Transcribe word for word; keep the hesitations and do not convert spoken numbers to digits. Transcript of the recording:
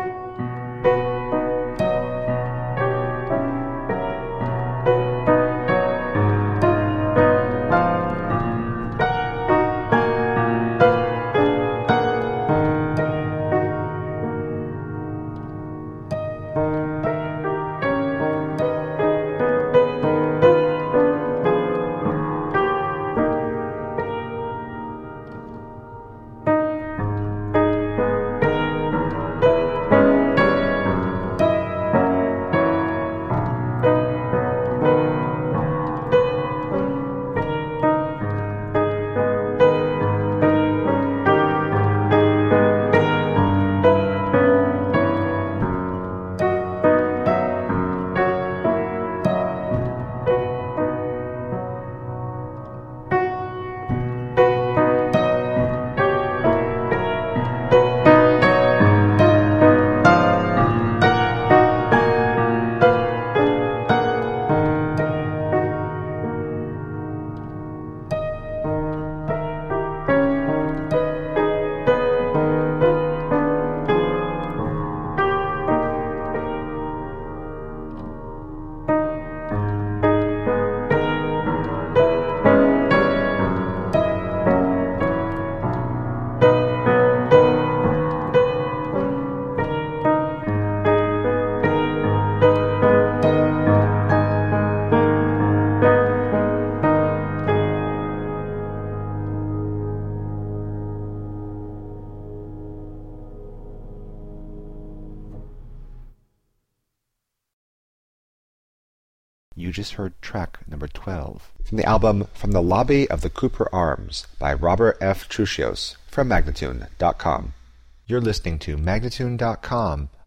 You just heard track number twelve from the album From the Lobby of the Cooper Arms by Robert F. Truchios from Magnatune dot com. You're listening to Magnatune dot com,